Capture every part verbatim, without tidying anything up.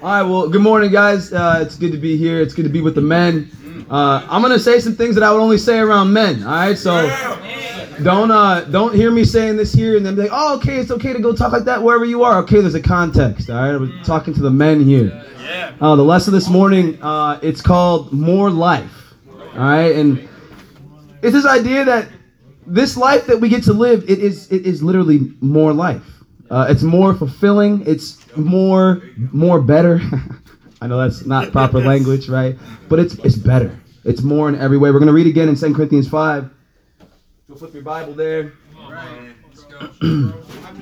All right, well, good morning, guys. Uh, it's good to be here. It's good to be with the men. Uh, I'm gonna say some things that I would only say around men. All right, so don't uh, don't hear me saying this here and then be like, oh, okay, it's okay to go talk like that wherever you are. Okay, there's a context. All right, I'm talking to the men here. Uh, the lesson this morning, uh, it's called More Life. All right, and it's this idea that this life that we get to live, it is it is literally more life. Uh, it's more fulfilling. It's more, more better. I know that's not proper language, right? But it's it's better. It's more in every way. We're going to read again in Second Corinthians five. Go flip your Bible there. All right. Let's go. Come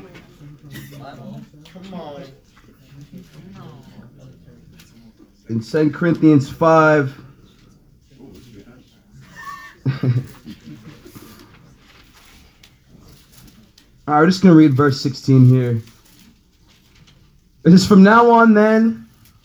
on. In Second Corinthians five. All right, we're just going to read verse sixteen here. It is from now on then,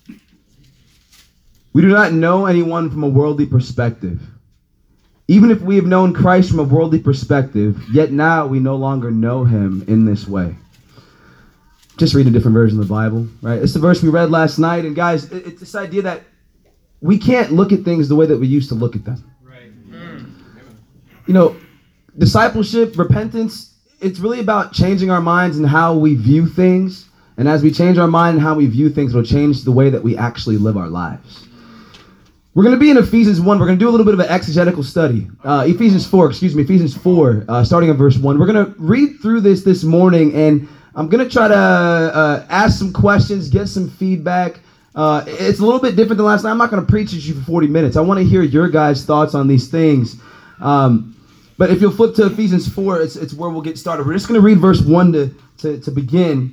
we do not know anyone from a worldly perspective. Even if we have known Christ from a worldly perspective, yet now we no longer know him in this way. Just read a different version of the Bible, right? It's the verse we read last night. And guys, it's this idea that we can't look at things the way that we used to look at them. Right. You know, discipleship, repentance, it's really about changing our minds and how we view things. And as we change our mind and how we view things, it'll change the way that we actually live our lives. We're going to be in Ephesians one. We're going to do a little bit of an exegetical study. Uh, Ephesians four, excuse me, Ephesians four, uh, starting at verse one. We're going to read through this this morning, and I'm going to try to uh, ask some questions, get some feedback. Uh, it's a little bit different than last night. I'm not going to preach at you for forty minutes. I want to hear your guys' thoughts on these things. Um, but if you'll flip to Ephesians four, it's, it's where we'll get started. We're just going to read verse one to, to, to begin.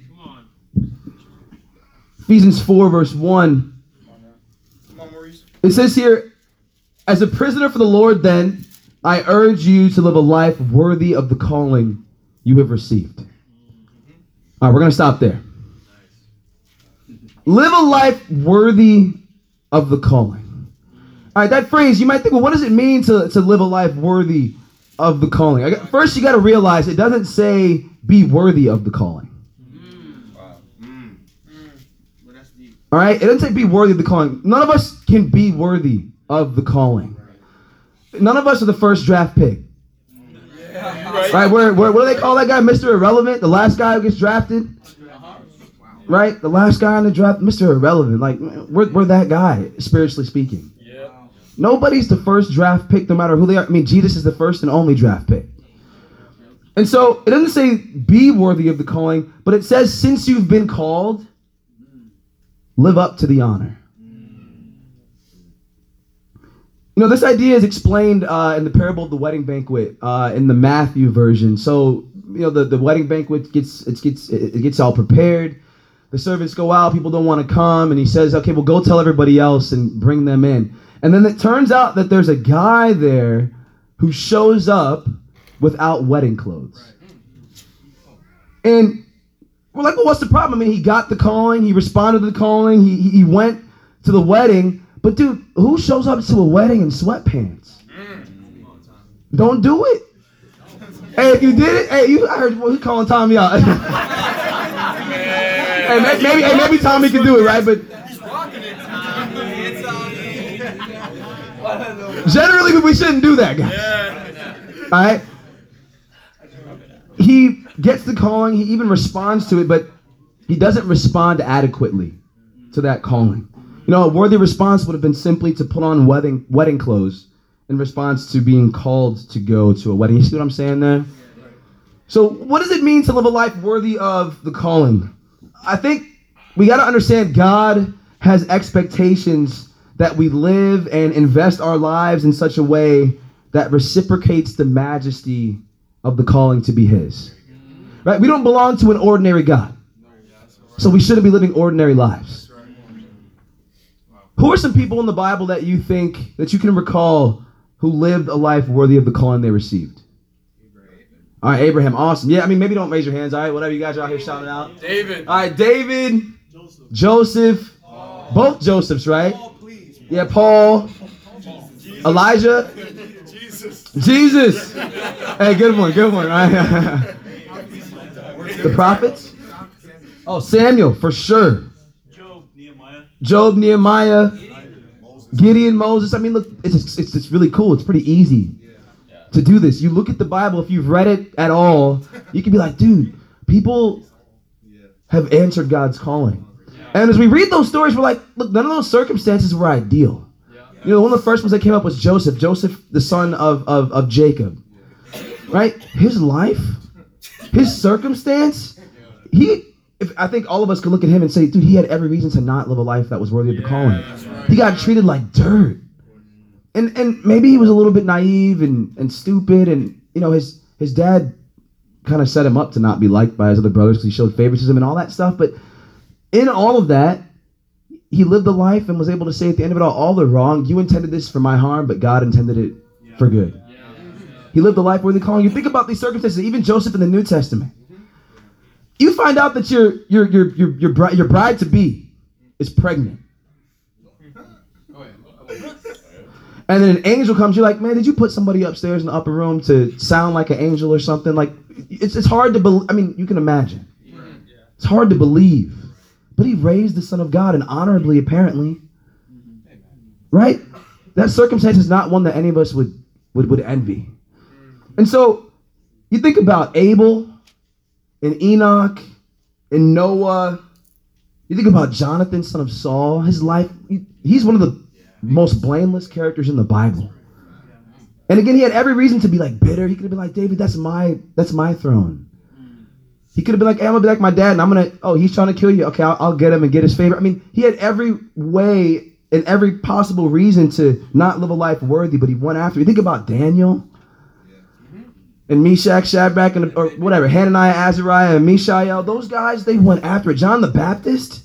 Ephesians four, verse one. Come on, Maurice. It says here, as a prisoner for the Lord, then, I urge you to live a life worthy of the calling you have received. All right, we're going to stop there. Live a life worthy of the calling. All right, that phrase, you might think, well, what does it mean to, to live a life worthy of the calling? I got, first, you got to realize it doesn't say be worthy of the calling. All right, it doesn't say be worthy of the calling. None of us can be worthy of the calling. None of us are the first draft pick. Yeah, right. Right? Where, where, what do they call that guy? Mister Irrelevant? The last guy who gets drafted? Right? The last guy on the draft, Mister Irrelevant. Like, we're, we're that guy, spiritually speaking. Yeah. Nobody's the first draft pick, no matter who they are. I mean, Jesus is the first and only draft pick. And so, it doesn't say be worthy of the calling, but it says since you've been called, live up to the honor. You know, this idea is explained uh, in the parable of the wedding banquet uh, in the Matthew version. So, you know, the, the wedding banquet gets it gets it gets all prepared. The servants go out. People don't want to come, and he says, "Okay, well, go tell everybody else and bring them in." And then it turns out that there's a guy there who shows up without wedding clothes, and we're like, well, what's the problem? I mean, he got the calling. He responded to the calling. He, he went to the wedding. But, dude, who shows up to a wedding in sweatpants? Mm. Don't do it. Hey, if you did it, hey, you, I heard well, he's calling Tommy out. Hey, maybe, maybe, hey, maybe Tommy can do it, right? But He's rocking it, Tommy. generally, we shouldn't do that, guys. Yeah. All right? He gets the calling. He even responds to it, but he doesn't respond adequately to that calling. You know, a worthy response would have been simply to put on wedding wedding clothes in response to being called to go to a wedding. You see what I'm saying there? So what does it mean to live a life worthy of the calling? I think we got to understand God has expectations that we live and invest our lives in such a way that reciprocates the majesty of the calling to be his. Right? We don't belong to an ordinary God. So we shouldn't be living ordinary lives. Who are some people in the Bible that you think, that you can recall, who lived a life worthy of the calling they received? All right, Abraham, awesome. Yeah, I mean, maybe don't raise your hands, all right? Whatever you guys are out here shouting out. David. All right, David, Joseph, Joseph Paul. Both Josephs, right? Paul, please. Yeah, Paul, Jesus. Elijah, Jesus. Jesus. Hey, good one, good one. All right. The prophets? Oh, Samuel, for sure. Job, Nehemiah, Gideon, Moses. I mean, look, it's, it's, it's really cool. It's pretty easy to do this. You look at the Bible, if you've read it at all, you can be like, dude, people have answered God's calling. And as we read those stories, we're like, look, none of those circumstances were ideal. You know, one of the first ones that came up was Joseph. Joseph, the son of, of, of Jacob. Right? His life, his circumstance, he, if, I think all of us could look at him and say, dude, he had every reason to not live a life that was worthy of the calling. He got treated like dirt. And and maybe he was a little bit naive and, and stupid, and you know his his dad kind of set him up to not be liked by his other brothers because he showed favoritism and all that stuff. But in all of that, he lived a life and was able to say at the end of it all, all the wrong, you intended this for my harm, but God intended it for good. He lived a life worthy of calling. You think about these circumstances, even Joseph in the New Testament. You find out that your your your your your bride your bride to be is pregnant. And then an angel comes, you're like, man, did you put somebody upstairs in the upper room to sound like an angel or something? Like, it's it's hard to believe. I mean, you can imagine. It's hard to believe. But he raised the Son of God, and honorably, apparently. Right? That circumstance is not one that any of us would, would, would envy. And so, you think about Abel, and Enoch, and Noah. You think about Jonathan, son of Saul. His life, he, he's one of the most blameless characters in the Bible. And again, he had every reason to be like bitter. He could have been like, David, that's my that's my throne. He could have been like, hey, I'm gonna be like my dad, and I'm gonna, oh, he's trying to kill you. Okay, I'll, I'll get him and get his favor. I mean, he had every way and every possible reason to not live a life worthy, but he went after. You think about Daniel and Meshach, Shadrach, and or whatever, Hananiah, Azariah, and Mishael. Those guys, they went after it. John the Baptist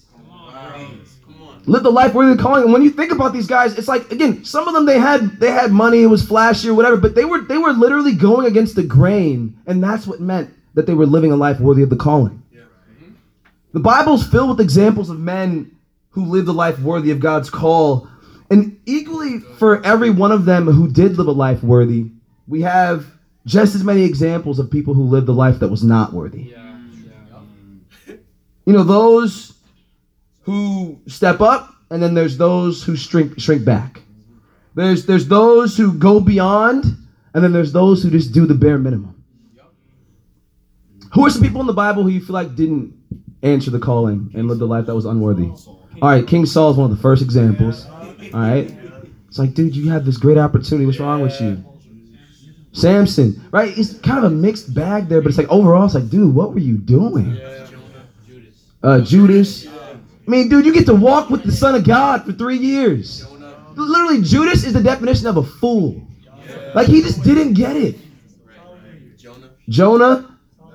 lived a life worthy of calling. And when you think about these guys, it's like, again, some of them, they had they had money, it was flashy or whatever, but they were they were literally going against the grain, and that's what meant that they were living a life worthy of the calling. Yeah. Mm-hmm. The Bible's filled with examples of men who lived a life worthy of God's call. And equally for every one of them who did live a life worthy, we have just as many examples of people who lived a life that was not worthy. Yeah. Yeah. You know, those who step up, and then there's those who shrink shrink back. There's there's those who go beyond, and then there's those who just do the bare minimum. Who are some people in the Bible who you feel like didn't answer the calling and lived a life that was unworthy? All right, King Saul is one of the first examples. All right. It's like, dude, you had this great opportunity. What's wrong with you? Samson, right? It's kind of a mixed bag there, but it's like overall, it's like, dude, what were you doing? Uh, Judas. I mean, dude, you get to walk with the Son of God for three years. Literally, Judas is the definition of a fool. Like, he just didn't get it. Jonah.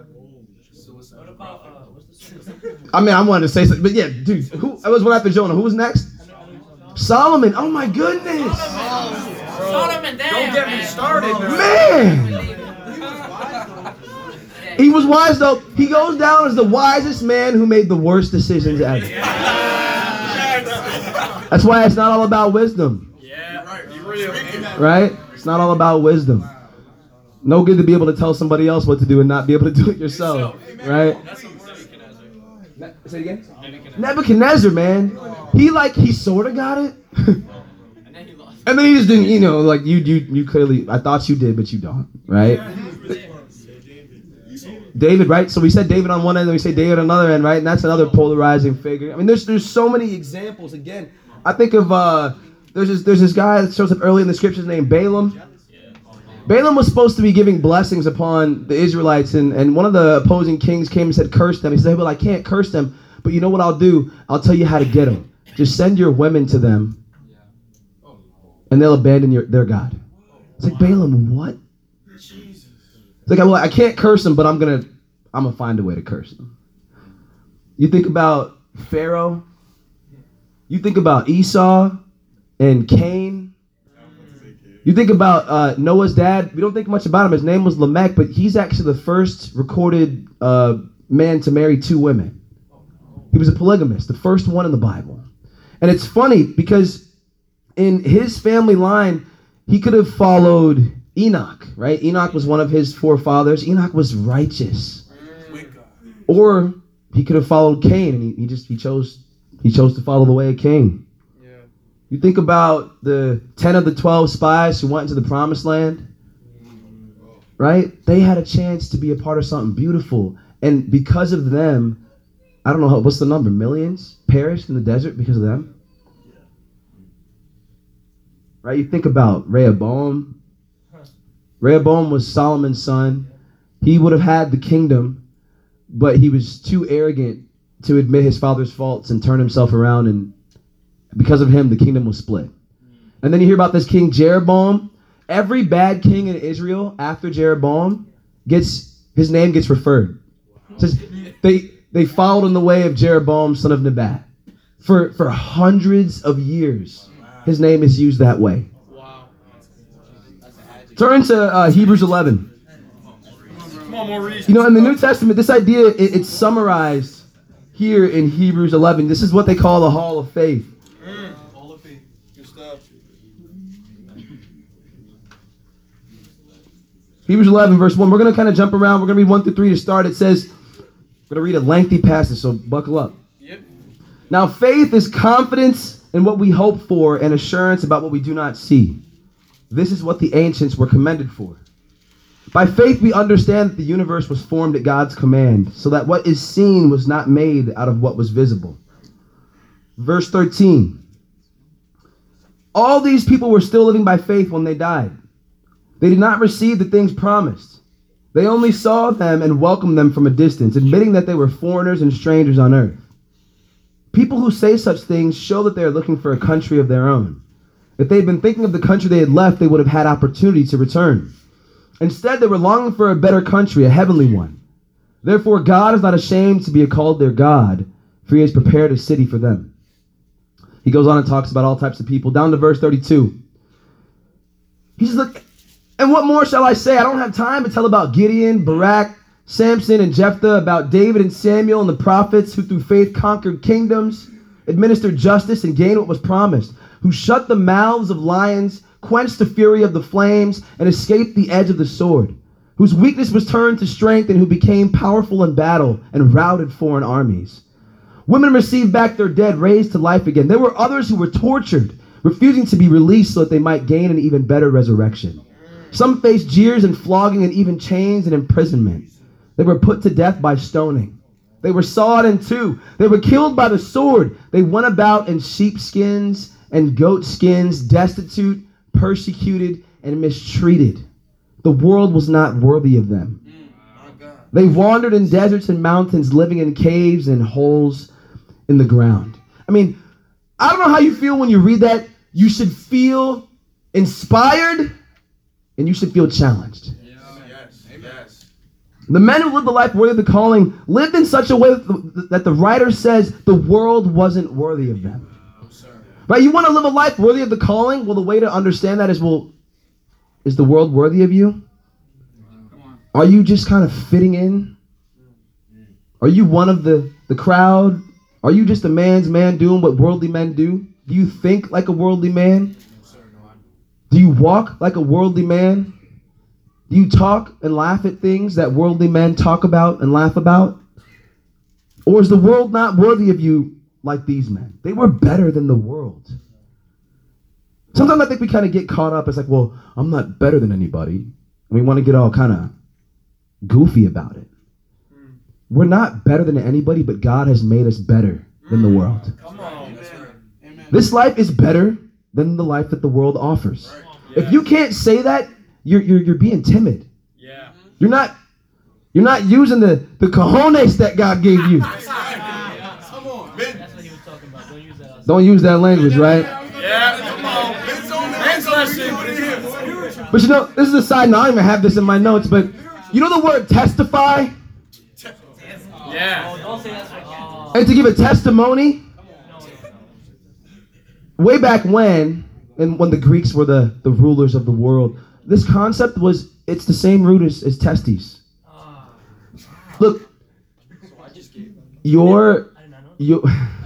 I mean, I wanted to say something, but yeah, dude, who I was one after Jonah. Who was next? Solomon. Oh my goodness. Solomon, damn, Don't get man. me started, man. He was wise though. He goes down as the wisest man who made the worst decisions ever. That's why it's not all about wisdom. Yeah, right. You really right? It's not all about wisdom. No good to be able to tell somebody else what to do and not be able to do it yourself, right? Say it again? Nebuchadnezzar. Nebuchadnezzar, man. He like, he sort of got it. And then he lost. And then he just didn't, you know, like you, you, you clearly, I thought you did, but you don't, right? David, right? So we said David on one end, and we say David on another end, right? And that's another polarizing figure. I mean, there's there's so many examples. Again, I think of, uh, there's this, there's this guy that shows up early in the scriptures named Balaam. Balaam was supposed to be giving blessings upon the Israelites, and, and one of the opposing kings came and said, curse them. He said, well, I can't curse them, but you know what I'll do? I'll tell you how to get them. Just send your women to them, and they'll abandon your, their God. It's like, Balaam, what? It's like, well, I can't curse them, but I'm going to I'm gonna find a way to curse them. You think about Pharaoh. You think about Esau and Cain. You think about uh, Noah's dad. We don't think much about him. His name was Lamech, but he's actually the first recorded uh, man to marry two women. He was a polygamist, the first one in the Bible. And it's funny because in his family line, he could have followed Enoch, right? Enoch was one of his forefathers. Enoch was righteous. Or he could have followed Cain, and he, he just he chose He chose to follow the way of Cain. Yeah. You think about the ten of the twelve spies who went into the promised land, right? They had a chance to be a part of something beautiful. And because of them, I don't know, how, what's the number? Millions perished in the desert because of them? Right? You think about Rehoboam. Rehoboam was Solomon's son. He would have had the kingdom, but he was too arrogant to admit his father's faults and turn himself around, and because of him, the kingdom was split. And then you hear about this king Jeroboam. Every bad king in Israel after Jeroboam gets, his name gets referred. It says they they followed in the way of Jeroboam, son of Nebat. For for hundreds of years, his name is used that way. Wow. Turn to uh, Hebrews eleven. Come on, Maurice. You know, in the New Testament, this idea, it, it's summarized here in Hebrews eleven. This is what they call the Hall of Faith. Mm. Hall of Faith. Good stuff. Hebrews eleven, verse one. We're going to kind of jump around. We're going to read one through three to start. It says, we're going to read a lengthy passage, so buckle up. Yep. Now, faith is confidence in what we hope for and assurance about what we do not see. This is what the ancients were commended for. By faith, we understand that the universe was formed at God's command, so that what is seen was not made out of what was visible. Verse thirteen. All these people were still living by faith when they died. They did not receive the things promised. They only saw them and welcomed them from a distance, admitting that they were foreigners and strangers on earth. People who say such things show that they are looking for a country of their own. If they had been thinking of the country they had left, they would have had opportunity to return. Instead, they were longing for a better country, a heavenly one. Therefore, God is not ashamed to be called their God, for he has prepared a city for them. He goes on and talks about all types of people. Down to verse thirty-two. He says, look, and what more shall I say? I don't have time to tell about Gideon, Barak, Samson, and Jephthah, about David and Samuel and the prophets who through faith conquered kingdoms, administered justice, and gained what was promised, who shut the mouths of lions, quenched the fury of the flames, and escaped the edge of the sword, whose weakness was turned to strength, and who became powerful in battle and routed foreign armies. Women received back their dead, raised to life again. There were others who were tortured, refusing to be released so that they might gain an even better resurrection. Some faced jeers and flogging and even chains and imprisonment. They were put to death by stoning. They were sawed in two. They were killed by the sword. They went about in sheepskins and goat skins, destitute, persecuted, and mistreated. The world was not worthy of them. They wandered in deserts and mountains, living in caves and holes in the ground. I mean, I don't know how you feel when you read that. You should feel inspired and you should feel challenged. Yes. Yes. The men who lived the life worthy of the calling lived in such a way that the, that the writer says the world wasn't worthy of them. Right? You want to live a life worthy of the calling? Well, the way to understand that is, well, is the world worthy of you? Are you just kind of fitting in? Are you one of the, the crowd? Are you just a man's man doing what worldly men do? Do you think like a worldly man? Do you walk like a worldly man? Do you talk and laugh at things that worldly men talk about and laugh about? Or is the world not worthy of you like these men? They were better than the world. Sometimes I think we kind of get caught up. It's like, well, I'm not better than anybody. And we want to get all kind of goofy about it. Mm. We're not better than anybody, but God has made us better than the world. Come on. Amen. This life is better than the life that the world offers. Right. Yeah. If you can't say that, you're you're you're being timid. Yeah. You're not you're not using the, the cojones that God gave you. Come on. That's what he was talking about. Don't use that. Don't use that language, right? Yeah. Come on. Next lesson. But you know, this is a side note. I don't even have this in my notes, but you know the word testify? Yeah. Don't say that's what. Oh. And to give a testimony? Way back when, and when the Greeks were the, the rulers of the world, this concept was, it's the same root as, as testes. Look, your, your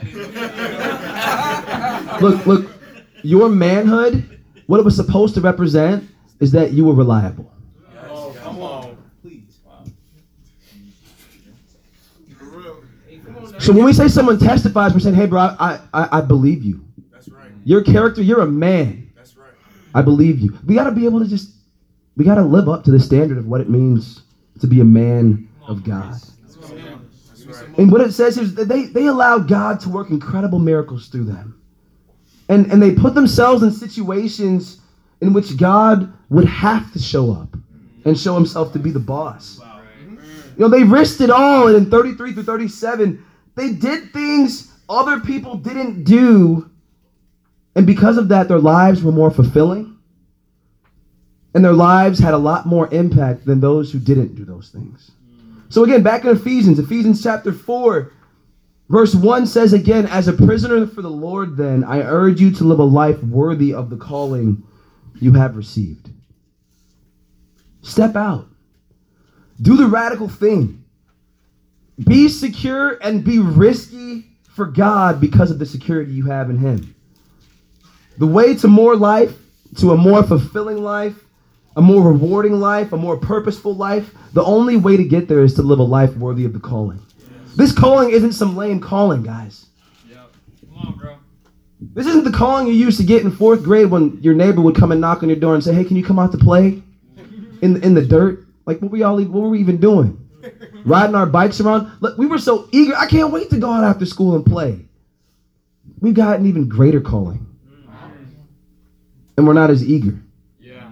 look, look, your manhood, what it was supposed to represent is that you were reliable. Oh, come on. Please. So when we say someone testifies, we're saying, hey, bro, I, I, I believe you. That's right. Your character, you're a man. That's right. I believe you. We got to be able to just, we got to live up to the standard of what it means to be a man of God. That's right. And what it says is that they, they allow God to work incredible miracles through them. And, and they put themselves in situations in which God would have to show up and show himself to be the boss. You know, they risked it all, and in thirty-three through thirty-seven, they did things other people didn't do, and because of that, their lives were more fulfilling, and their lives had a lot more impact than those who didn't do those things. So again, back in Ephesians, Ephesians chapter four, verse one says again, as a prisoner for the Lord then, I urge you to live a life worthy of the calling you have received. Step out. Do the radical thing. Be secure and be risky for God because of the security you have in him. The way to more life, to a more fulfilling life, a more rewarding life, a more purposeful life, the only way to get there is to live a life worthy of the calling. Yes. This calling isn't some lame calling, guys. Yep. Come on, bro. This isn't the calling you used to get in fourth grade when your neighbor would come and knock on your door and say, hey, can you come out to play in, in the dirt? Like, what were, y'all, what were we even doing? Riding our bikes around? Look, we were so eager. I can't wait to go out after school and play. We've got an even greater calling. And we're not as eager. Yeah.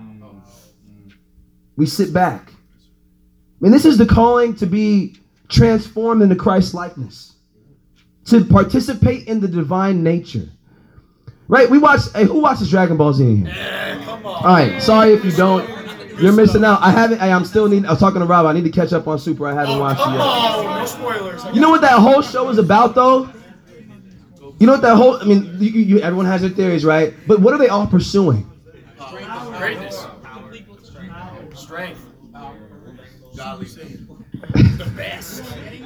We sit back. I mean, this is the calling to be transformed into Christ's likeness. To participate in the divine nature. Right? We watch, hey, who watches Dragon Ball Z in here? Yeah, come on. All right, sorry if you don't. You're missing out. I haven't, I, I'm still need, I was talking to Rob, I need to catch up on Super. I haven't Oh, watched it come yet. on. No spoilers. You know what that whole show is about, though? You know what that whole, I mean, you, you, everyone has their theories, right? But what are they all pursuing? Greatness. Strength. Godly thing. The best.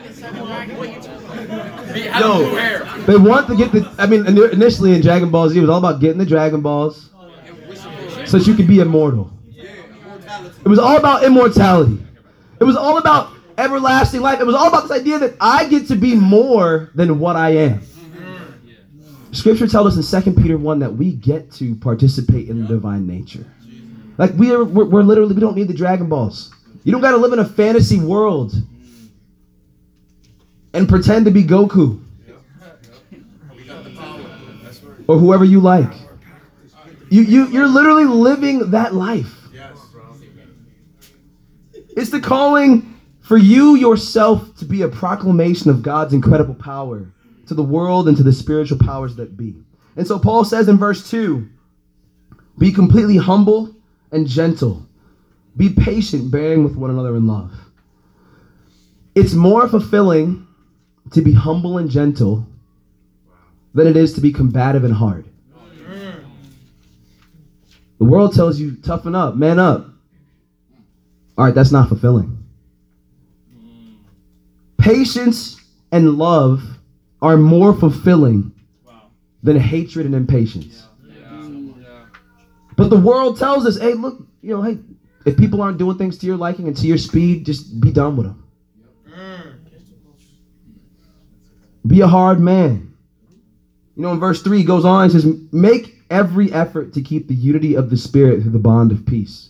Yo, they want to get the, I mean, initially in Dragon Ball Z, it was all about getting the Dragon Balls so that you could be immortal. It was all about immortality. It was all about everlasting life. It was all about this idea that I get to be more than what I am. Scripture tells us in Second Peter one that we get to participate in the divine nature. Like we are, we're, we're literally, we don't need the Dragon Balls. You don't got to live in a fantasy world and pretend to be Goku or whoever you like. You, you, you're literally living that life. It's the calling for you yourself to be a proclamation of God's incredible power to the world and to the spiritual powers that be. And so Paul says in verse two, be completely humble and gentle. Be patient, bearing with one another in love. It's more fulfilling to be humble and gentle than it is to be combative and hard. The world tells you, toughen up, man up. All right, that's not fulfilling. Patience and love are more fulfilling than hatred and impatience. But the world tells us, hey, look, you know, hey, if people aren't doing things to your liking and to your speed, just be done with them. Be a hard man. You know, in verse three, he goes on and says, make every effort to keep the unity of the Spirit through the bond of peace.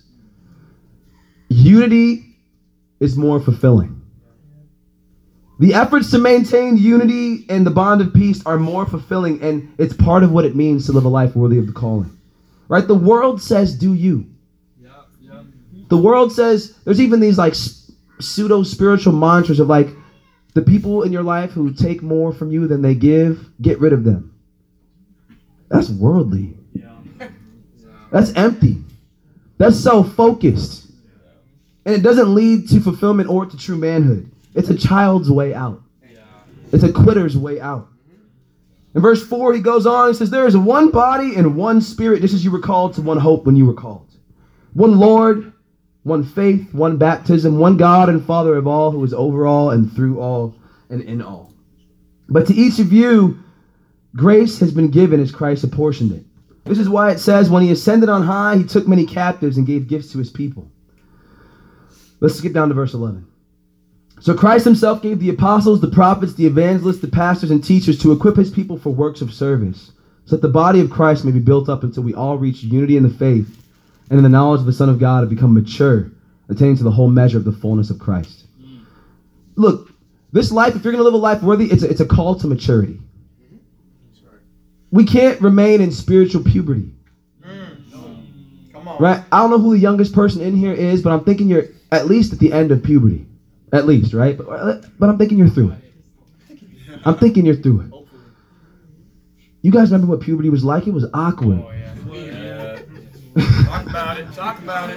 Unity is more fulfilling. The efforts to maintain unity and the bond of peace are more fulfilling, and it's part of what it means to live a life worthy of the calling. Right? The world says, do you. Yeah, yeah. The world says, there's even these like pseudo-spiritual mantras of like, the people in your life who take more from you than they give, get rid of them. That's worldly. Yeah. That's empty. That's self-focused. And it doesn't lead to fulfillment or to true manhood. It's a child's way out. It's a quitter's way out. In verse four, he goes on and says, there is one body and one spirit, just as you were called to one hope when you were called. One Lord, one faith, one baptism, one God and Father of all, who is over all and through all and in all. But to each of you, grace has been given as Christ apportioned it. This is why it says, when he ascended on high, he took many captives and gave gifts to his people. Let's skip down to verse eleven. So Christ himself gave the apostles, the prophets, the evangelists, the pastors, and teachers to equip his people for works of service, so that the body of Christ may be built up until we all reach unity in the faith and in the knowledge of the Son of God and become mature, attaining to the whole measure of the fullness of Christ. Mm. Look, this life, if you're going to live a life worthy, it's a, it's a call to maturity. Mm-hmm. We can't remain in spiritual puberty. Mm. No. Come on. Right? I don't know who the youngest person in here is, but I'm thinking you're at least at the end of puberty. At least, right? But, but I'm thinking you're through it. I'm thinking you're through it. You guys remember what puberty was like? It was awkward. Oh, yeah. Yeah. Talk about it. Talk about it.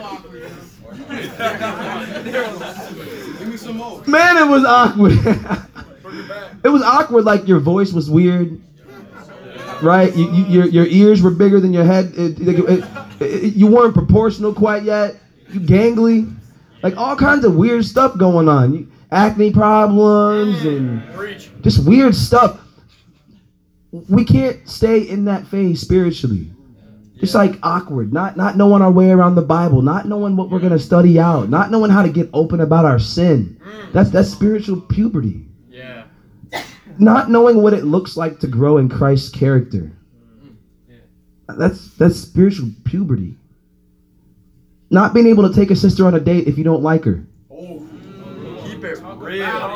Give me some more. Man, it was awkward. It was awkward, like your voice was weird. Right? You, you, your, your ears were bigger than your head. It, it, it, it, you weren't proportional quite yet. You gangly. Like all kinds of weird stuff going on. You, acne problems and just weird stuff. We can't stay in that phase spiritually. Just like awkward, not not knowing our way around the Bible, not knowing what we're gonna study out, not knowing how to get open about our sin. That's that's spiritual puberty. Yeah. Not knowing what it looks like to grow in Christ's character. That's that's spiritual puberty. Not being able to take a sister on a date if you don't like her. Oh, keep it real.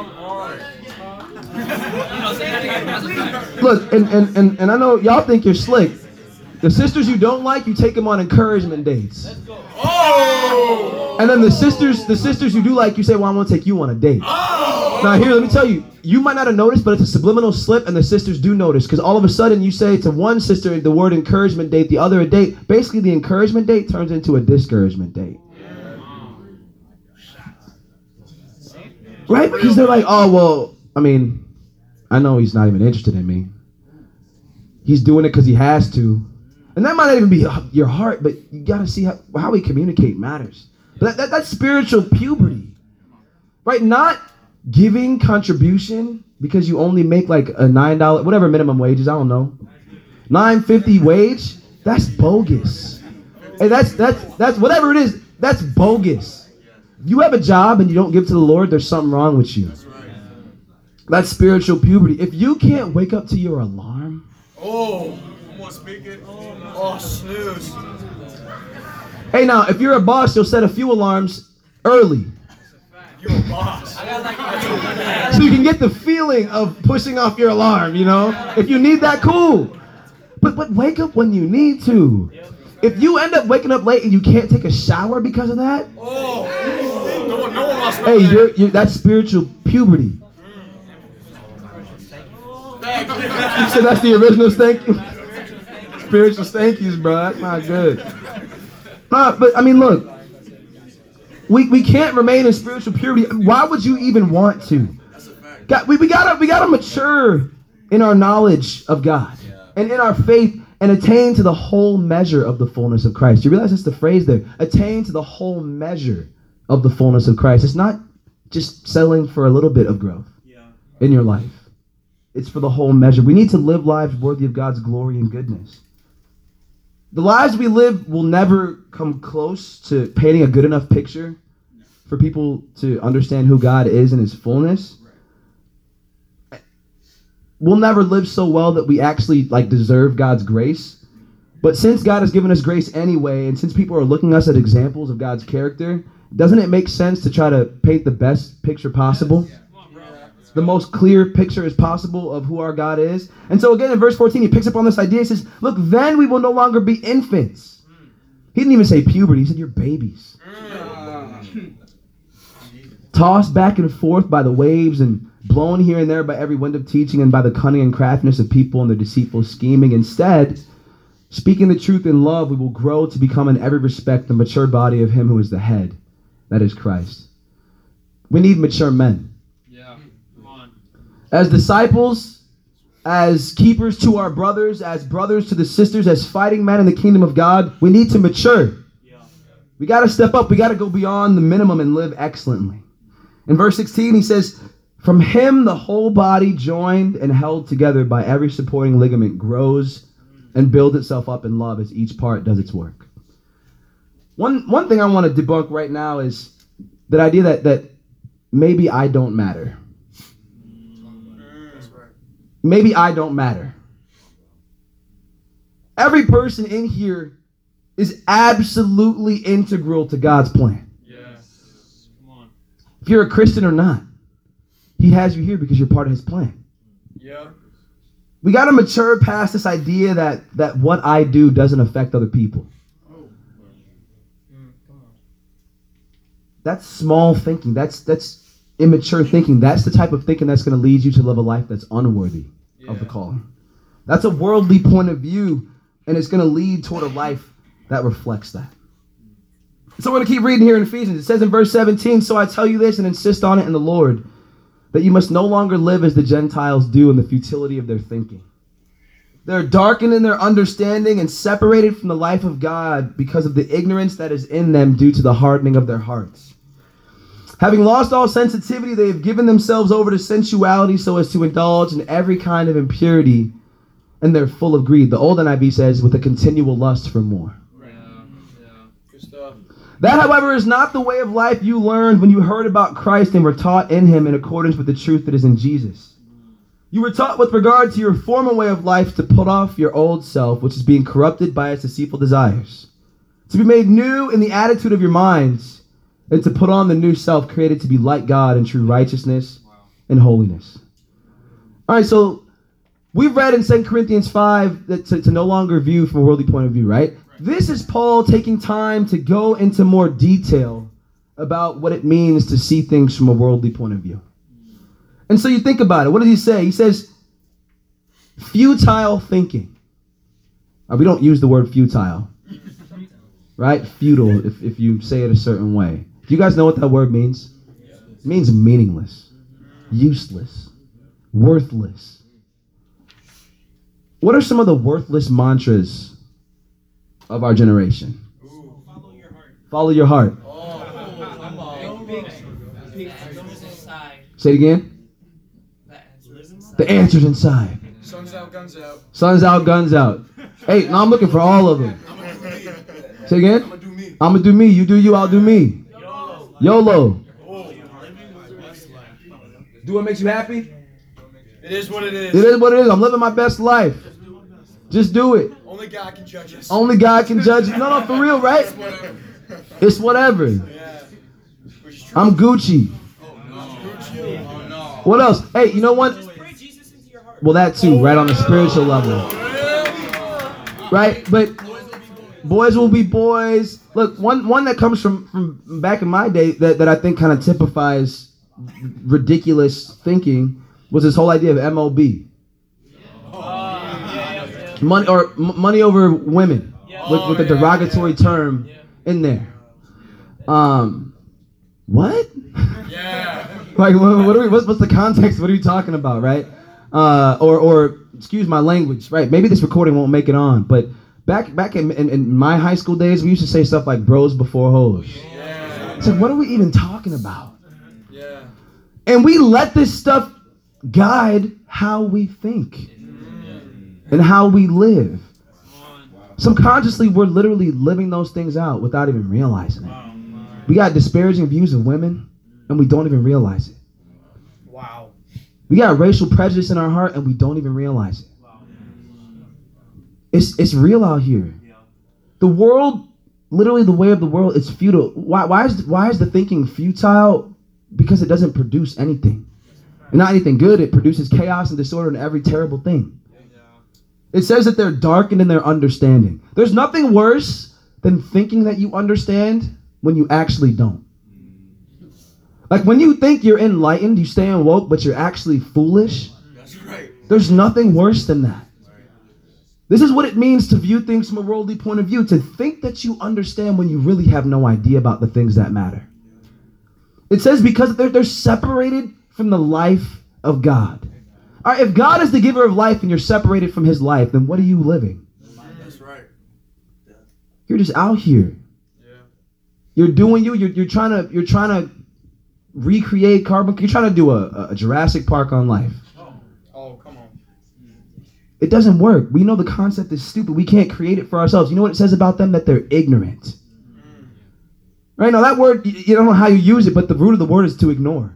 Look, and, and, and, and I know y'all think you're slick. The sisters you don't like, you take them on encouragement dates. Oh! And then the sisters, the sisters you do like, you say, well, I want to take you on a date. Oh! Now here, let me tell you, you might not have noticed, but it's a subliminal slip, and the sisters do notice, because all of a sudden you say to one sister the word encouragement date, the other a date. Basically, the encouragement date turns into a discouragement date. Right? Because they're like, oh, well, I mean, I know he's not even interested in me. He's doing it because he has to. And that might not even be your heart, but you got to see how, how we communicate matters. But that, that, that's spiritual puberty. Right? Not giving contribution because you only make like a nine dollars, whatever minimum wage is, I don't know. nine fifty wage? That's bogus. Hey, that's, that's, that's, whatever it is, that's bogus. You have a job and you don't give to the Lord, there's something wrong with you. That's spiritual puberty. If you can't wake up to your alarm. Oh, I'm gonna speak it. Oh, snooze. Hey, now, if you're a boss, you'll set a few alarms early. You're a boss. So you can get the feeling of pushing off your alarm, you know? If you need that, cool. But, but wake up when you need to. If you end up waking up late and you can't take a shower because of that. Oh, no one, no one wants to Hey, you're, you're, that's spiritual puberty. You said that's the original thank you? Spiritual thank yous, bro. That's not good. Uh, but, I mean, look. We we can't remain in spiritual purity. Why would you even want to? God, we, we gotta we gotta mature in our knowledge of God and in our faith and attain to the whole measure of the fullness of Christ. You realize that's the phrase there. Attain to the whole measure of the fullness of Christ. It's not just settling for a little bit of growth in your life. It's for the whole measure. We need to live lives worthy of God's glory and goodness. The lives we live will never come close to painting a good enough picture for people to understand who God is in his fullness. We'll never live so well that we actually like deserve God's grace. But since God has given us grace anyway, and since people are looking at us as examples of God's character, doesn't it make sense to try to paint the best picture possible? The most clear picture as possible of who our God is. And so again in verse fourteen, he picks up on this idea. He says, look, then we will no longer be infants. He didn't even say puberty. He said you're babies. Tossed back and forth by the waves and blown here and there by every wind of teaching and by the cunning and craftiness of people and their deceitful scheming. Instead, speaking the truth in love, we will grow to become in every respect the mature body of him who is the head. That is Christ. We need mature men. As disciples, as keepers to our brothers, as brothers to the sisters, as fighting men in the kingdom of God, we need to mature. Yeah. We got to step up. We got to go beyond the minimum and live excellently. In verse sixteen, he says, from him the whole body joined and held together by every supporting ligament grows and builds itself up in love as each part does its work. One, one thing I want to debunk right now is that idea that, that maybe I don't matter. That's right. Maybe I don't matter. Every person in here is absolutely integral to God's plan. Yes. Come on. If you're a Christian or not, he has you here because you're part of his plan. Yeah. We got to mature past this idea that, that what I do doesn't affect other people. Mm, come on. That's small thinking. That's that's immature thinking. That's the type of thinking that's going to lead you to live a life that's unworthy of the Yeah. calling. That's a worldly point of view, and it's going to lead toward a life that reflects that. So we're going to keep reading here in Ephesians. It says in verse seventeen, "So I tell you this and insist on it in the Lord, that you must no longer live as the Gentiles do in the futility of their thinking. They're darkened in their understanding and separated from the life of God because of the ignorance that is in them due to the hardening of their hearts. Having lost all sensitivity, they have given themselves over to sensuality so as to indulge in every kind of impurity, and they're full of greed." The old N I V says, "with a continual lust for more." Yeah. Yeah. Good stuff. That, however, is not the way of life you learned when you heard about Christ and were taught in him in accordance with the truth that is in Jesus. You were taught with regard to your former way of life to put off your old self, which is being corrupted by its deceitful desires, to be made new in the attitude of your minds, and to put on the new self created to be like God in true righteousness and holiness. All right, so we've read in Second Corinthians five that to, to no longer view from a worldly point of view, right? This is Paul taking time to go into more detail about what it means to see things from a worldly point of view. And so you think about it. What does he say? He says, futile thinking. Uh, we don't use the word futile, right? Futile, if, if you say it a certain way. Do you guys know what that word means? It means meaningless, useless, worthless. What are some of the worthless mantras of our generation? Ooh. Follow your heart. Follow your heart. Oh, come on. Say it again. The answer's inside. Sun's out, guns out. Sun's out, guns out. Hey, no, I'm looking for all of them. I'm gonna do me. Say again. I'm gonna do me. I'm gonna do me. You do you. I'll do me. YOLO. Oh. Do what makes you happy. It is what it is. It is what it is. I'm living my best life. Just do it. Only God can judge us. Only God can judge you. No, no, for real, right? Whatever. It's whatever. Yeah. Which is true. I'm Gucci. Gucci. Oh no. What else? Hey, you know what? Well, that too, right on the spiritual level. Right? But boys will be boys. Look, one one that comes from, from back in my day that, that I think kind of typifies ridiculous thinking was this whole idea of M O B. Money or m- money over women with, with a derogatory term in there. Um, what? Yeah. Like, what, what are we, what's, what's the context? What are you talking about, right? Uh, or, or excuse my language, right? Maybe this recording won't make it on, but back back in, in, in my high school days, we used to say stuff like bros before hoes. Yeah. It's like, what are we even talking about? Yeah. And we let this stuff guide how we think and how we live. Subconsciously, we're literally living those things out without even realizing it. We got disparaging views of women, and we don't even realize it. Wow. We got racial prejudice in our heart, and we don't even realize it. It's it's real out here. The world, literally the way of the world, it's futile. Why why is why is the thinking futile? Because it doesn't produce anything. And not anything good. It produces chaos and disorder and every terrible thing. It says that they're darkened in their understanding. There's nothing worse than thinking that you understand when you actually don't. Like when you think you're enlightened, you stay woke, but you're actually foolish. That's right. There's nothing worse than that. This is what it means to view things from a worldly point of view, to think that you understand when you really have no idea about the things that matter. It says because they're, they're separated from the life of God. All right, if God is the giver of life and you're separated from his life, then what are you living? That's right. You're just out here. Yeah. You're doing you. You're, you're trying to you're trying to recreate carbon. You're trying to do a, a Jurassic Park on life. Oh, come on. It doesn't work. We know the concept is stupid. We can't create it for ourselves. You know what it says about them? That they're ignorant. Right? Now that word, you, you don't know how you use it, but the root of the word is to ignore.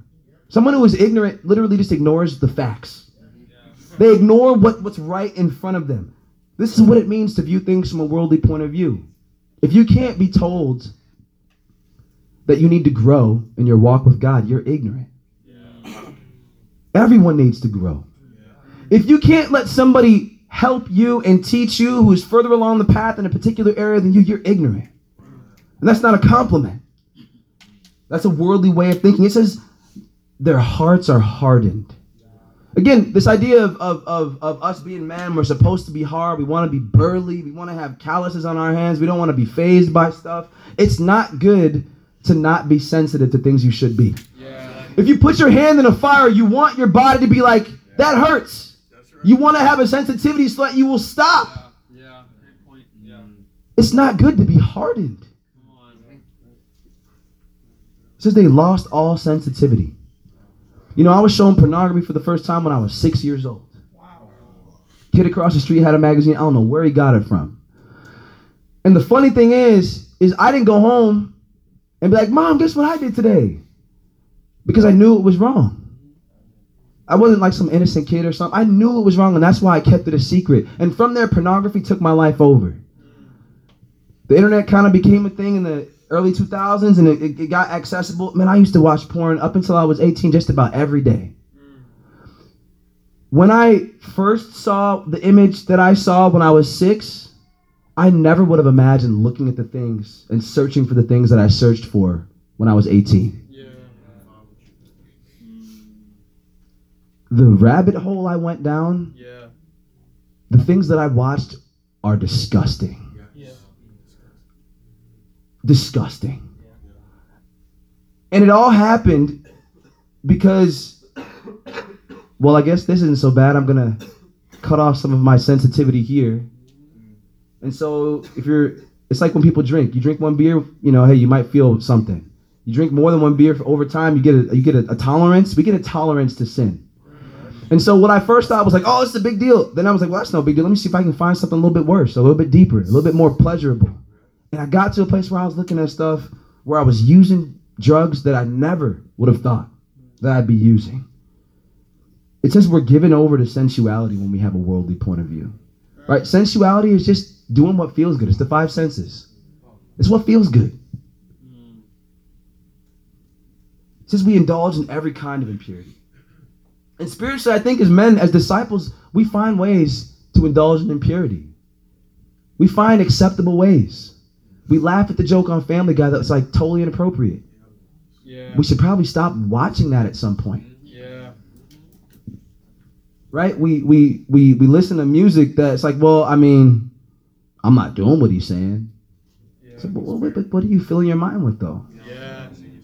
Someone who is ignorant literally just ignores the facts. They ignore what, what's right in front of them. This is what it means to view things from a worldly point of view. If you can't be told that you need to grow in your walk with God, you're ignorant. Everyone needs to grow. If you can't let somebody help you and teach you who is further along the path in a particular area than you, you're ignorant. And that's not a compliment. That's a worldly way of thinking. It says their hearts are hardened. Again, this idea of, of, of, of us being men, we're supposed to be hard. We want to be burly. We want to have calluses on our hands. We don't want to be fazed by stuff. It's not good to not be sensitive to things you should be. Yeah. If you put your hand in a fire, you want your body to be like, that hurts. You want to have a sensitivity so that you will stop. Yeah. Yeah. Good point. Yeah. It's not good to be hardened. Come on. It says they lost all sensitivity. You know, I was shown pornography for the first time when I was six years old. Kid across the street had a magazine. I don't know where he got it from. And the funny thing is, is I didn't go home and be like, Mom, guess what I did today? Because I knew it was wrong. I wasn't like some innocent kid or something. I knew it was wrong, and that's why I kept it a secret. And from there, pornography took my life over. The internet kind of became a thing in the early two thousands, and it, it got accessible. Man, I used to watch porn up until I was eighteen just about every day. When I first saw the image that I saw when I was six, I never would have imagined looking at the things and searching for the things that I searched for when I was eighteen. Yeah. The rabbit hole I went down, Yeah. the things that I watched are disgusting. Yeah. Disgusting. And it all happened because, well, I guess this isn't so bad. I'm going to cut off some of my sensitivity here. And so if you're, it's like when people drink. You drink one beer, you know, hey, you might feel something. You drink more than one beer for over time, you get a, you get a, a tolerance. We get a tolerance to sin. And so what I first thought was like, oh, it's a big deal. Then I was like, well, that's no big deal. Let me see if I can find something a little bit worse, a little bit deeper, a little bit more pleasurable. And I got to a place where I was looking at stuff where I was using drugs that I never would have thought that I'd be using. It says we're given over to sensuality when we have a worldly point of view. Right? Sensuality is just doing what feels good. It's the five senses. It's what feels good. It says we indulge in every kind of impurity. And spiritually, I think as men, as disciples, we find ways to indulge in impurity. We find acceptable ways. We laugh at the joke on Family Guy that's like totally inappropriate. Yeah. We should probably stop watching that at some point. Yeah. Right? We we we we listen to music that's like, well, I mean, I'm not doing what he's saying. Yeah. So, but, what, but what are you filling your mind with, though? Yeah.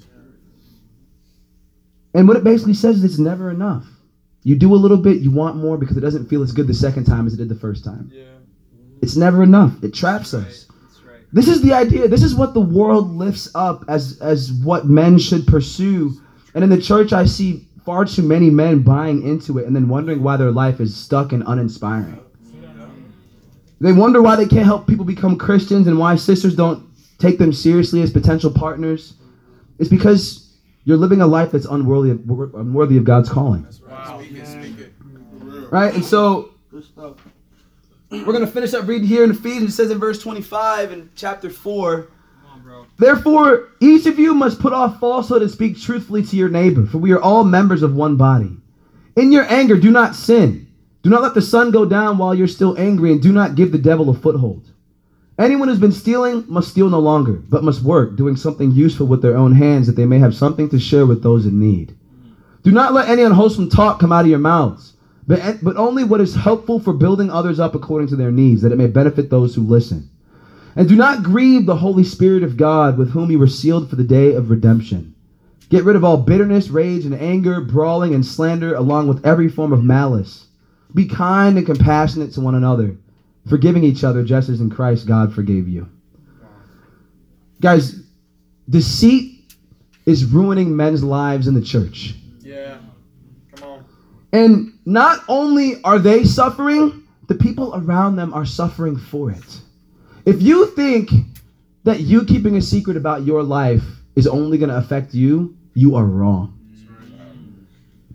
And what it basically says is it's never enough. You do a little bit, you want more because it doesn't feel as good the second time as it did the first time. Yeah. It's never enough. It traps That's us. right. That's right. This is the idea. This is what the world lifts up as, as what men should pursue. And in the church, I see far too many men buying into it and then wondering why their life is stuck and uninspiring. They wonder why they can't help people become Christians and why sisters don't take them seriously as potential partners. It's because you're living a life that's unworthy of, unworthy of God's calling. Wow. Speak it, speak it. Right? And so we're going to finish up reading here in Ephesians. It says in verse twenty-five in chapter four, Come on, bro. therefore, each of you must put off falsehood and speak truthfully to your neighbor, for we are all members of one body. In your anger, do not sin. Do not let the sun go down while you're still angry, and do not give the devil a foothold. Anyone who's been stealing must steal no longer, but must work, doing something useful with their own hands, that they may have something to share with those in need. Do not let any unwholesome talk come out of your mouths, but, but only what is helpful for building others up according to their needs, that it may benefit those who listen. And do not grieve the Holy Spirit of God, with whom you were sealed for the day of redemption. Get rid of all bitterness, rage, and anger, brawling, and slander, along with every form of malice. Be kind and compassionate to one another, forgiving each other just as in Christ God forgave you. Guys, deceit is ruining men's lives in the church. Yeah. Come on. And not only are they suffering, the people around them are suffering for it. If you think that you keeping a secret about your life is only going to affect you, you are wrong.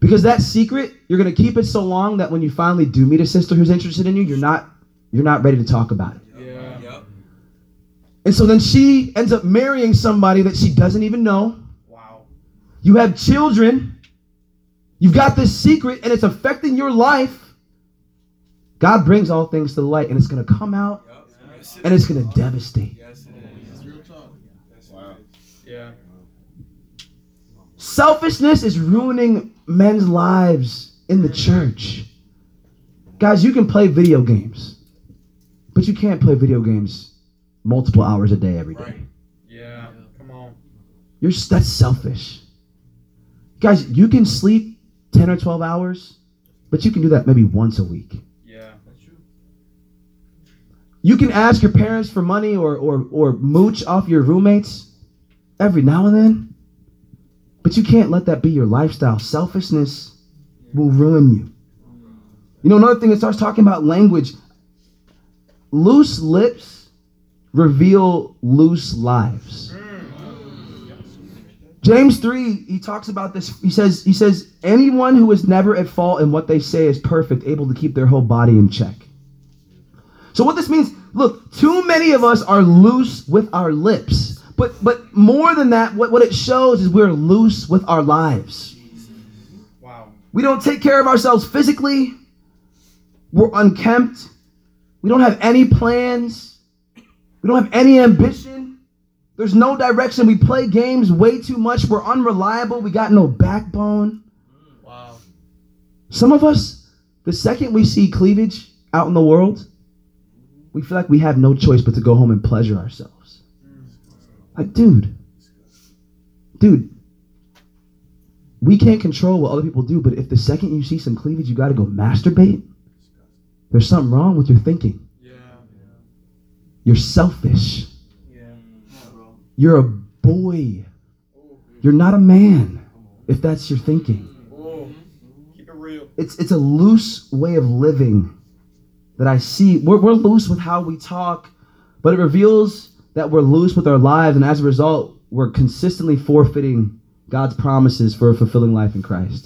Because that secret, you're going to keep it so long that when you finally do meet a sister who's interested in you, you're not you're not ready to talk about it. Yeah. Yep. And so then she ends up marrying somebody that she doesn't even know. Wow. You have children. You've got this secret and it's affecting your life. God brings all things to the light and it's going to come out and it's going to devastate. Yes, it is. Real talk. Wow. Yeah. Selfishness is ruining men's lives in the church. Guys, you can play video games, but you can't play video games multiple hours a day every day. Right. Yeah. Come on. You're that's selfish. Guys, you can sleep ten or twelve hours, but you can do that maybe once a week. Yeah, that's true. You can ask your parents for money or or or mooch off your roommates every now and then. But you can't let that be your lifestyle. Selfishness will ruin you. You know, another thing, it starts talking about language. Loose lips reveal loose lives. James three, he talks about this. He says, he says, anyone who is never at fault in what they say is perfect, able to keep their whole body in check. So what this means, look, too many of us are loose with our lips. But but more than that, what, what it shows is we're loose with our lives. Wow. We don't take care of ourselves physically. We're unkempt. We don't have any plans. We don't have any ambition. There's no direction. We play games way too much. We're unreliable. We got no backbone. Wow. Some of us, the second we see cleavage out in the world, we feel like we have no choice but to go home and pleasure ourselves. Like, dude, dude, we can't control what other people do, but if the second you see some cleavage, you got to go masturbate, there's something wrong with your thinking. Yeah. You're selfish. Yeah. You're a boy. You're not a man, if that's your thinking. Oh, keep it real. It's it's a loose way of living that I see. We're, we're loose with how we talk, but it reveals that we're loose with our lives, and as a result, we're consistently forfeiting God's promises for a fulfilling life in Christ.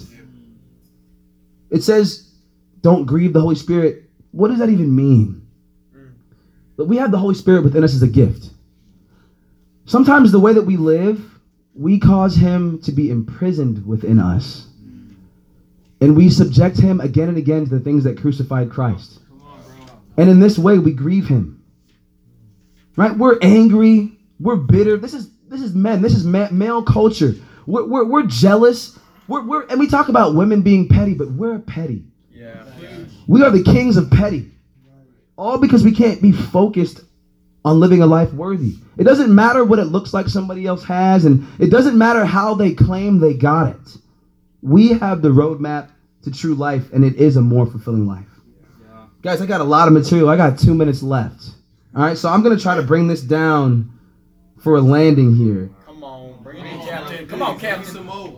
It says, don't grieve the Holy Spirit. What does that even mean? But we have the Holy Spirit within us as a gift. Sometimes the way that we live, we cause him to be imprisoned within us. And we subject him again and again to the things that crucified Christ. And in this way, we grieve him. Right? We're angry. We're bitter. This is this is men. This is ma- male culture. We're, we're, we're jealous. We're, we're, and we talk about women being petty, but we're petty. Yeah. We are the kings of petty. All because we can't be focused on living a life worthy. It doesn't matter what it looks like somebody else has, and it doesn't matter how they claim they got it. We have the roadmap to true life, and it is a more fulfilling life. Yeah. Guys, I got a lot of material. I got two minutes left. All right, so I'm going to try to bring this down for a landing here. Come on, bring it in, Captain. Come on, Captain.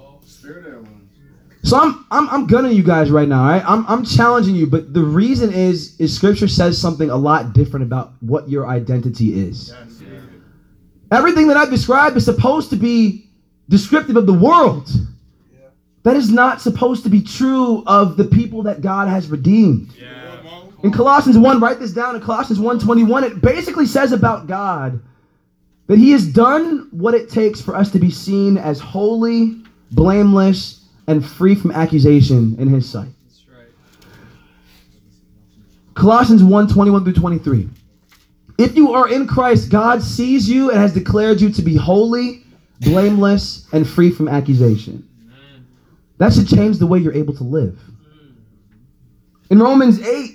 So I'm I'm I'm gunning you guys right now, all right? I'm I'm challenging you, but the reason is is Scripture says something a lot different about what your identity is. Everything that I've described is supposed to be descriptive of the world. That is not supposed to be true of the people that God has redeemed. Yeah. In Colossians one, write this down, in Colossians one twenty-one, it basically says about God that he has done what it takes for us to be seen as holy, blameless, and free from accusation in his sight. That's right. Colossians one twenty-one through twenty-three. If you are in Christ, God sees you and has declared you to be holy, blameless, and free from accusation. That should change the way you're able to live. In Romans eight,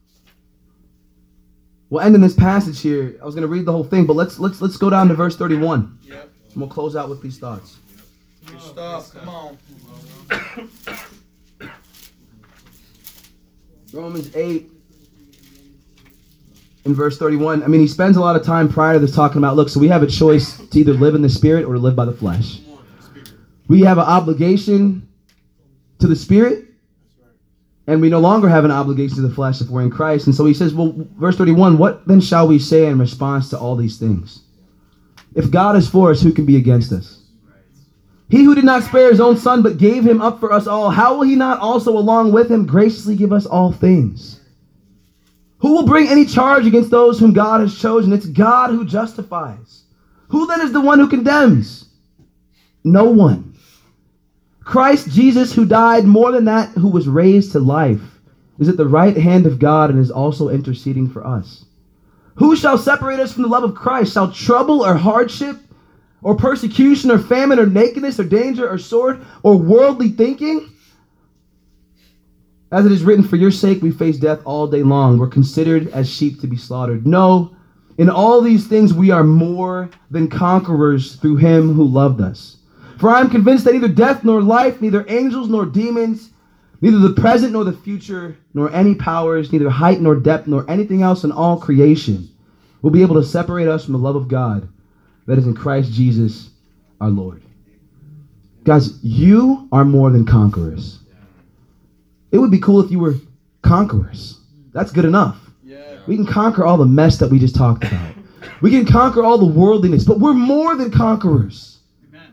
we'll end in this passage here. I was going to read the whole thing, but let's let's let's go down to verse thirty-one. Yep. And we'll close out with these thoughts. Good stuff. Come on. Romans eight in verse thirty-one. I mean, he spends a lot of time prior to this talking about, look, so we have a choice to either live in the Spirit or to live by the flesh. We have an obligation to the Spirit, and we no longer have an obligation to the flesh if we're in Christ. And so he says, well, verse thirty-one, what then shall we say in response to all these things? If God is for us, who can be against us? He who did not spare his own son, but gave him up for us all, how will he not also along with him graciously give us all things? Who will bring any charge against those whom God has chosen? It's God who justifies. Who then is the one who condemns? No one. Christ Jesus, who died, more than that, who was raised to life, is at the right hand of God and is also interceding for us. Who shall separate us from the love of Christ? Shall trouble or hardship or persecution or famine or nakedness or danger or sword or worldly thinking? As it is written, for your sake we face death all day long. We're considered as sheep to be slaughtered. No, in all these things we are more than conquerors through him who loved us. For I am convinced that neither death nor life, neither angels nor demons, neither the present nor the future, nor any powers, neither height nor depth, nor anything else in all creation will be able to separate us from the love of God that is in Christ Jesus our Lord. Guys, you are more than conquerors. It would be cool if you were conquerors. That's good enough. Yeah. We can conquer all the mess that we just talked about. We can conquer all the worldliness, but we're more than conquerors. Amen.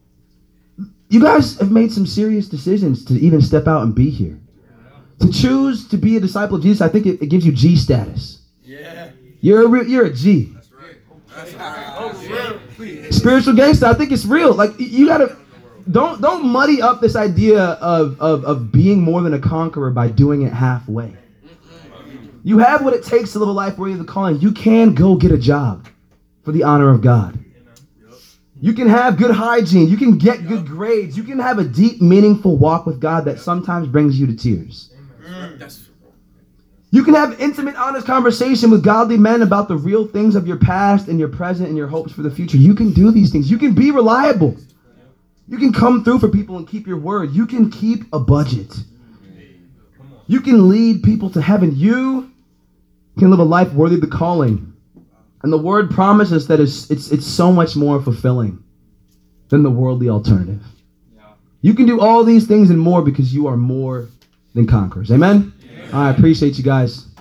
You guys have made some serious decisions to even step out and be here. To choose to be a disciple of Jesus, I think it, it gives you G status. Yeah. You're a re- you're a G. That's right. That's right. Oh, real. Spiritual gangster. I think it's real. Like you gotta don't don't muddy up this idea of, of of being more than a conqueror by doing it halfway. You have what it takes to live a life worthy of the calling. You can go get a job for the honor of God. You can have good hygiene. You can get good grades. You can have a deep, meaningful walk with God that sometimes brings you to tears. You can have intimate, honest conversation with godly men about the real things of your past and your present and your hopes for the future. You can do these things. You can be reliable. You can come through for people and keep your word. You can keep a budget. You can lead people to heaven. You can live a life worthy of the calling. And the word promises that it's, it's, it's so much more fulfilling than the worldly alternative. You can do all these things and more because you are more than conquerors. Amen? I appreciate you guys.